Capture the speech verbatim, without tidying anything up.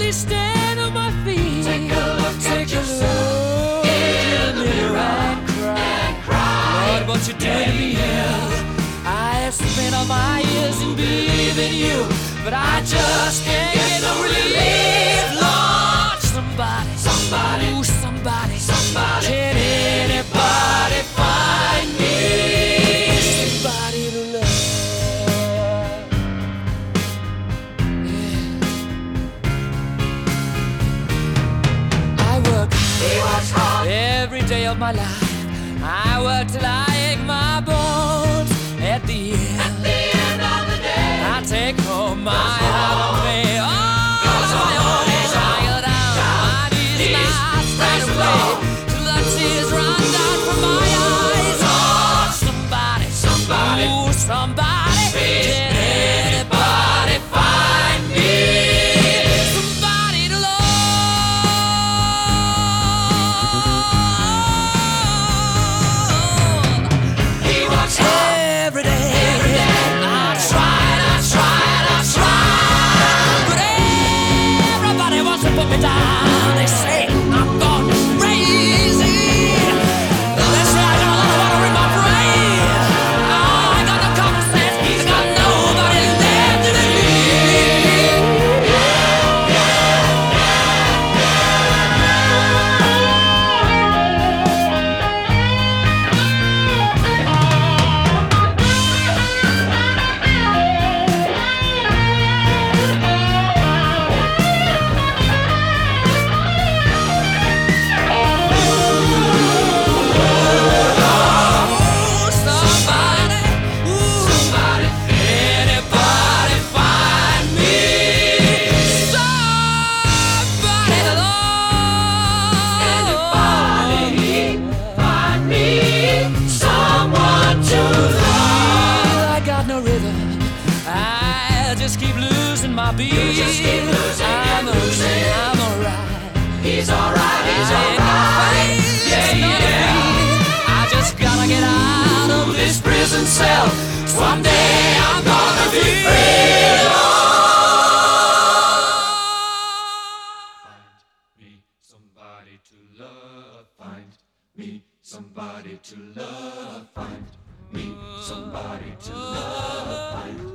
finally stand on my feet. Take a look Take at a yourself look in the mirror and cry. and cry. Lord, what you doing to me is I have spent all my years in believing you, but I just can't get no relief. Lord, somebody, Somebody, ooh, somebody, somebody. can anybody find me somebody to love? Yeah. I work He works hard every day of my life. I work till I ache my bones. At the end, at the end of the day. I take home my heart on me. All on my own. I go down my knees and I start to play till the tears run down from my eyes. Oh, somebody, Somebody, ooh, somebody, please, can anybody find me somebody to love? he works hard Every day, every day. I tried, I tried, I tried, but everybody wants to put me down. They say I'm gone crazy. They say I got a lot of water in my brain. Oh, I got no common sense. I got nobody left to believe. Ooh, somebody, ooh, Somebody, anybody find me somebody to love? anybody find me someone to love. I got no rhythm. I just keep losing my beat. You just keep losing I'm and losing. okay, I'm alright. He's alright, he's I ain't got alright. face, Yeah, no yeah. feet. I just gotta get out of this prison cell. Someday I'm gonna be free. Find me somebody to love. Find me somebody to love. Find me somebody to love. Find